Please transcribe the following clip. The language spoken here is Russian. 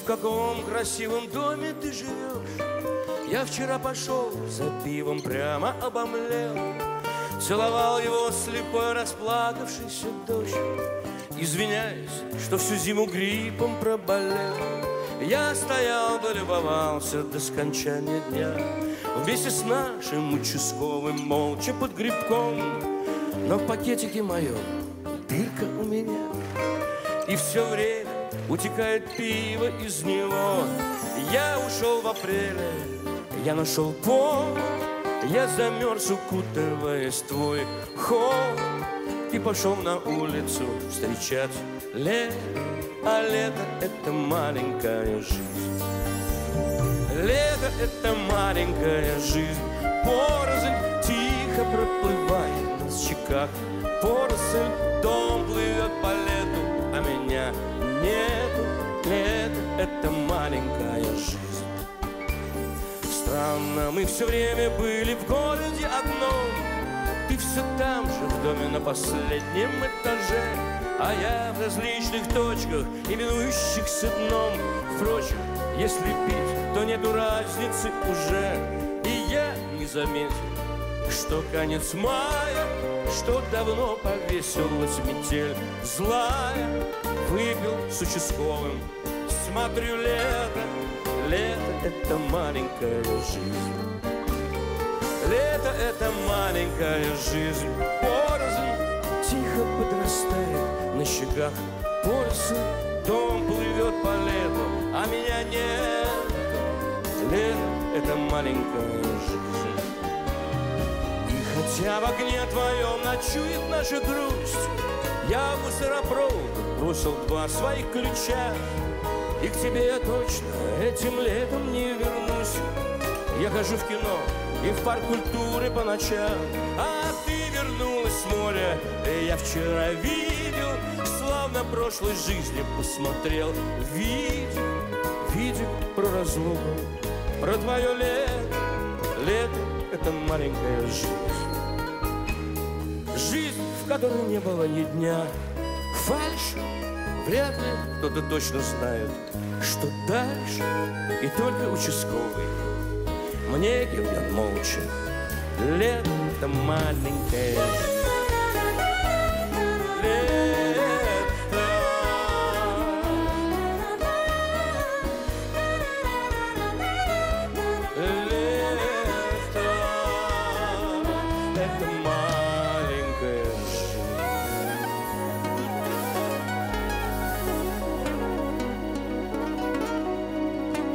каком красивом доме ты живешь. Я вчера пошел за пивом, прямо обомлел. Целовал его слепой расплакавшийся дождь. Извиняюсь, что всю зиму гриппом проболел. Я стоял, долюбовался до скончания дня вместе с нашим участковым, молча под грибком. Но в пакетике моем дырка у меня, и все время утекает пиво из него. Я ушел в апреле, я нашел повод, я замерз, укутываясь в твой холод, и пошел на улицу встречать лето. А лето — это маленькая жизнь. Лето — это маленькая жизнь. Поросль тихо проплывает на щеках. Поросль, дом плывет по лету, а меня нету. Лето — это маленькая жизнь. Странно, мы все время были в городе одном. Ты все там же, в доме на последнем этаже, а я в различных точках, именующихся дном. Впрочем, если пить, то нету разницы уже. И я не заметил, что конец мая, что давно повесилась метель злая. Выпил с участковым, смотрю лето. Лето — это маленькая жизнь. Лето — это маленькая жизнь. Поросль тихо подрастает на щеках. Поросль, дом плывет по лету, а меня нет. Лето — это маленькая жизнь. И хотя в огне твоем ночует наша грусть, я в мусоропровод бросил 2 своих ключа. И к тебе я точно этим летом не вернусь. Я хожу в кино и в парк культуры по ночам, а ты вернулась с моря, и я вчера видел, словно прошлой жизни посмотрел. Видел про разлуку, про твое лето. Лето — это маленькая жизнь. Жизнь, в которой не было ни дня. Фальшь, вряд ли кто-то точно знает, что дальше. И только участковый мне кивнет молча. Лето — это маленькая жизнь. Лето — это маленькая жизнь.